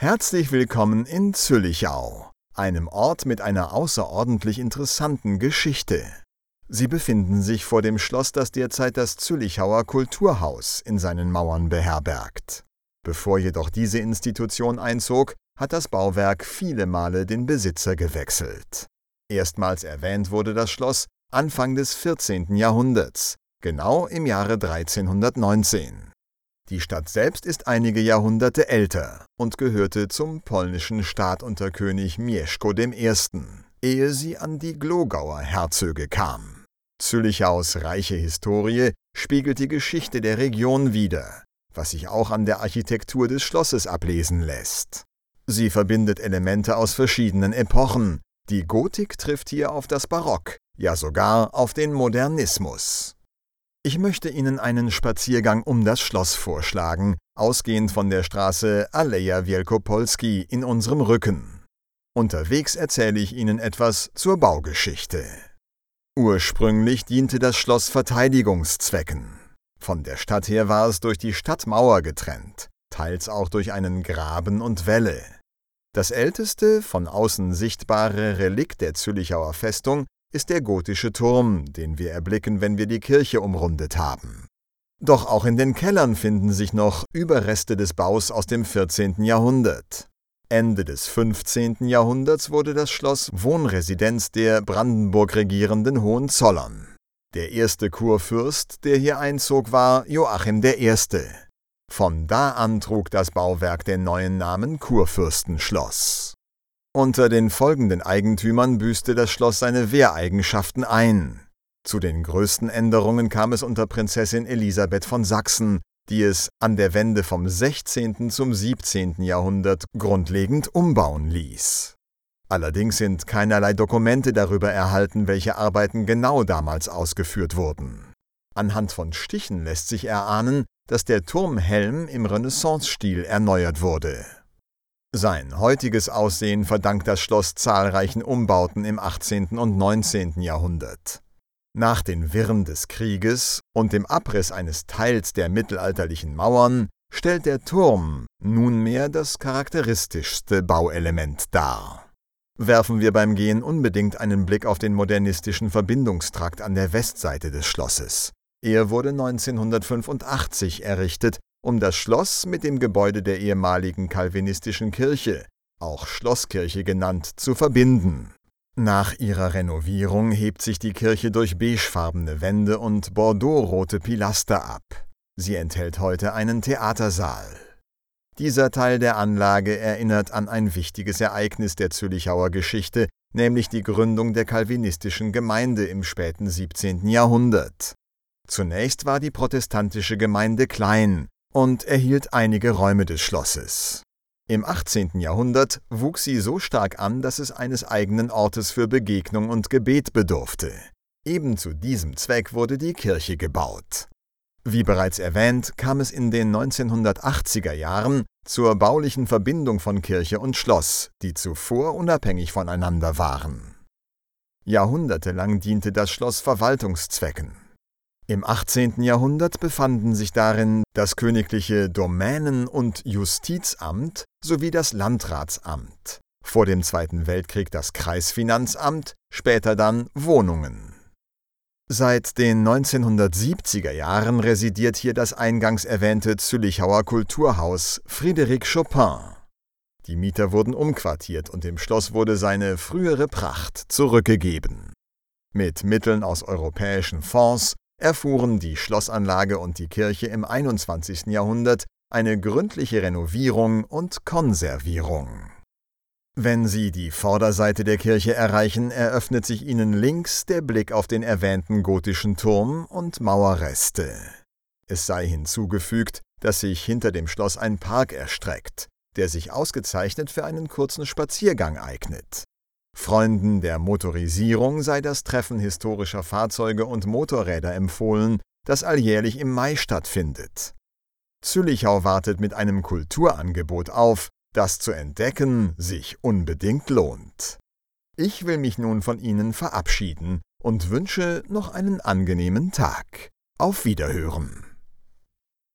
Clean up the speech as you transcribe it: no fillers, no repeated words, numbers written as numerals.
Herzlich willkommen in Züllichau, einem Ort mit einer außerordentlich interessanten Geschichte. Sie befinden sich vor dem Schloss, das derzeit das Züllichauer Kulturhaus in seinen Mauern beherbergt. Bevor jedoch diese Institution einzog, hat das Bauwerk viele Male den Besitzer gewechselt. Erstmals erwähnt wurde das Schloss Anfang des 14. Jahrhunderts, genau im Jahre 1319. Die Stadt selbst ist einige Jahrhunderte älter und gehörte zum polnischen Staat unter König Mieszko I., ehe sie an die Glogauer Herzöge kam. Züllichaus reiche Historie spiegelt die Geschichte der Region wider, was sich auch an der Architektur des Schlosses ablesen lässt. Sie verbindet Elemente aus verschiedenen Epochen. Die Gotik trifft hier auf das Barock, ja sogar auf den Modernismus. Ich möchte Ihnen einen Spaziergang um das Schloss vorschlagen, ausgehend von der Straße Aleja Wielkopolski in unserem Rücken. Unterwegs erzähle ich Ihnen etwas zur Baugeschichte. Ursprünglich diente das Schloss Verteidigungszwecken. Von der Stadt her war es durch die Stadtmauer getrennt, teils auch durch einen Graben und Wälle. Das älteste, von außen sichtbare Relikt der Züllichauer Festung ist der gotische Turm, den wir erblicken, wenn wir die Kirche umrundet haben. Doch auch in den Kellern finden sich noch Überreste des Baus aus dem 14. Jahrhundert. Ende des 15. Jahrhunderts wurde das Schloss Wohnresidenz der Brandenburg regierenden Hohenzollern. Der erste Kurfürst, der hier einzog, war Joachim I. Von da an trug das Bauwerk den neuen Namen Kurfürstenschloss. Unter den folgenden Eigentümern büßte das Schloss seine Wehreigenschaften ein. Zu den größten Änderungen kam es unter Prinzessin Elisabeth von Sachsen, die es an der Wende vom 16. zum 17. Jahrhundert grundlegend umbauen ließ. Allerdings sind keinerlei Dokumente darüber erhalten, welche Arbeiten genau damals ausgeführt wurden. Anhand von Stichen lässt sich erahnen, dass der Turmhelm im Renaissance-Stil erneuert wurde. Sein heutiges Aussehen verdankt das Schloss zahlreichen Umbauten im 18. und 19. Jahrhundert. Nach den Wirren des Krieges und dem Abriss eines Teils der mittelalterlichen Mauern stellt der Turm nunmehr das charakteristischste Bauelement dar. Werfen wir beim Gehen unbedingt einen Blick auf den modernistischen Verbindungstrakt an der Westseite des Schlosses. Er wurde 1985 errichtet, um das Schloss mit dem Gebäude der ehemaligen calvinistischen Kirche, auch Schlosskirche genannt, zu verbinden. Nach ihrer Renovierung hebt sich die Kirche durch beigefarbene Wände und bordeauxrote Pilaster ab. Sie enthält heute einen Theatersaal. Dieser Teil der Anlage erinnert an ein wichtiges Ereignis der Züllichauer Geschichte, nämlich die Gründung der calvinistischen Gemeinde im späten 17. Jahrhundert. Zunächst war die protestantische Gemeinde klein und erhielt einige Räume des Schlosses. Im 18. Jahrhundert wuchs sie so stark an, dass es eines eigenen Ortes für Begegnung und Gebet bedurfte. Eben zu diesem Zweck wurde die Kirche gebaut. Wie bereits erwähnt, kam es in den 1980er Jahren zur baulichen Verbindung von Kirche und Schloss, die zuvor unabhängig voneinander waren. Jahrhundertelang diente das Schloss Verwaltungszwecken. Im 18. Jahrhundert befanden sich darin das königliche Domänen- und Justizamt sowie das Landratsamt, vor dem Zweiten Weltkrieg das Kreisfinanzamt, später dann Wohnungen. Seit den 1970er Jahren residiert hier das eingangs erwähnte Züllichauer Kulturhaus Frédéric Chopin. Die Mieter wurden umquartiert und dem Schloss wurde seine frühere Pracht zurückgegeben. Mit Mitteln aus europäischen Fonds erfuhren die Schlossanlage und die Kirche im 21. Jahrhundert eine gründliche Renovierung und Konservierung. Wenn Sie die Vorderseite der Kirche erreichen, eröffnet sich Ihnen links der Blick auf den erwähnten gotischen Turm und Mauerreste. Es sei hinzugefügt, dass sich hinter dem Schloss ein Park erstreckt, der sich ausgezeichnet für einen kurzen Spaziergang eignet. Freunden der Motorisierung sei das Treffen historischer Fahrzeuge und Motorräder empfohlen, das alljährlich im Mai stattfindet. Züllichau wartet mit einem Kulturangebot auf, das zu entdecken sich unbedingt lohnt. Ich will mich nun von Ihnen verabschieden und wünsche noch einen angenehmen Tag. Auf Wiederhören!